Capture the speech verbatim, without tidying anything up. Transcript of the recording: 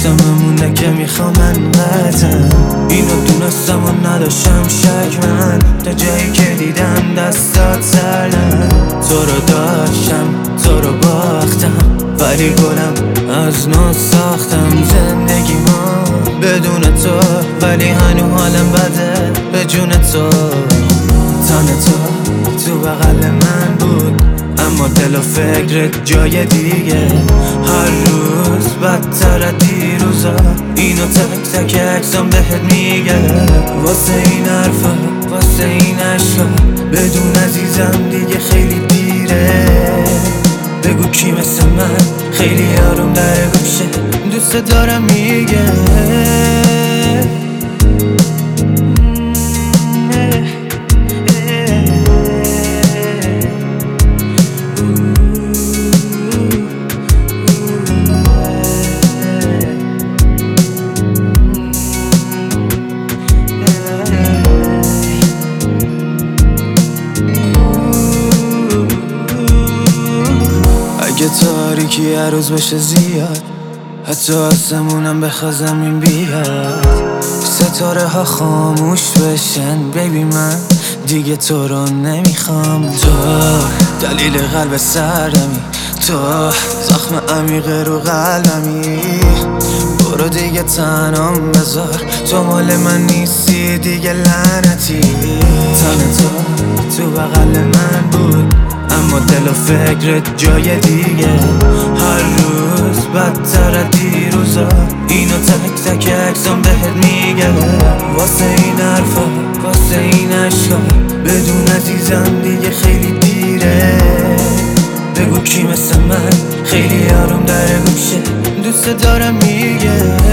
دستم مونده که میخوام انقدرم. اینو دونستم و نداشتم شک من، تا جایی که دیدم دستات سردن. تو رو داشتم تو رو باختم، ولی گلم از نو ساختم. زندگی ما بدون تو، ولی هنو حالم بده به جون تو. تن تو تو بغل من بود، اما دل و فکرت جای دیگه. هر روز بدتر از دیروزا، اینو تک تک عکسام بهت میگه. واسه این حرفا واسه این عشقا، بدون عزیزم دیگه خیلی دیره. بگو کی مثل من خیلی آروم در گوشه دوست دارم میگه. اگه تاریکی هر روز بشه زیاد، حتی آسمونم بخواد زمین بیاد، ستاره ها خاموش بشن، بیبی من دیگه تو رو نمیخوام. تو دلیل قلب سردمی، تو زخم عمیق رو قلبمی. برو دیگه تنام بذار، تو مال من نیستی دیگه لعنتی. تن تو تو بغل من بود، اما دل و فکرت جای دیگه. هر روز بدتر از دیروزا، اینو تک تک عکسام بهت میگه. واسه این حرفا واسه این عشقا، بدون عزیزم دیگه خیلی دیره. بگو کی مثل من خیلی آروم در گوشه دوست دارم میگه.